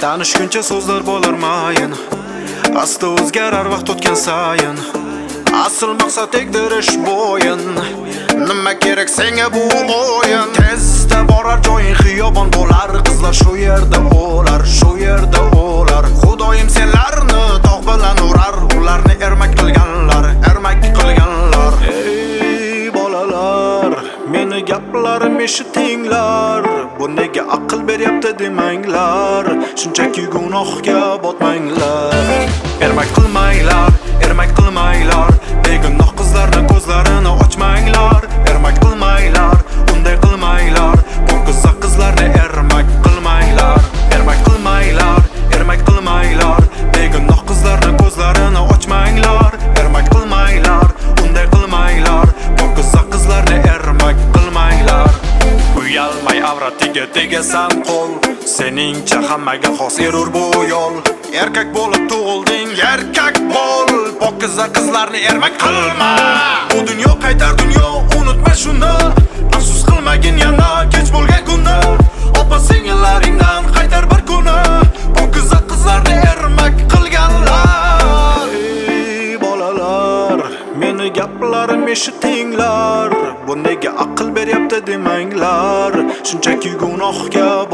Tanishguncha so'zlar bo'lar mayin, asta o'zgarar vaqt o'tgan sayin. Asl maqsad tegdirish bo'yin, nima kerak senga bu o'yin? Tezda borar joying xiyobon bo'lar, qizlar shu yerda o'lar, shu yerda o'lar. Xudoyim senlarni tog' bilan urar, ularni ermak qilganlar, ermak qilganlar. Ey bolalar, meni gaplarim eshitinglar, bu nega aql beryapti demanglar, shunchaki gunohga botmanglar. Ermak qilmanglar, ermak qilmanglar, begunoh qizlarni ko'zlarini ochmanglar. Ermak qilmanglar, unday qilmanglar, pokiza qizlarni ermak qilmanglar. Ermak qilmanglar, ermak qilmanglar, begunoh qizlarni ko'zlarini ochmanglar. Ermak qilmanglar, unday qilmanglar, pokiza qizlarni ermak qilmanglar. Uyalmay avratiga tegasan qo'l, seningcha hammaga xos erur bu yo'l. Erkak bo'lib tug'ilding, erkak bo'l, pokiza qizlarni ermak qilma. Bu dunyo qaytar dunyo, unutma shuni. Afsus qilmagin yana kech bo'lgan kunda, opa singillaringdan qaytar bir kuni, pokiza qizlarni ermak qilganlar. Ey bolalar, meni gaplarim eshitinglar, bu nega aql beryapti demanglar, shunchaki gunohga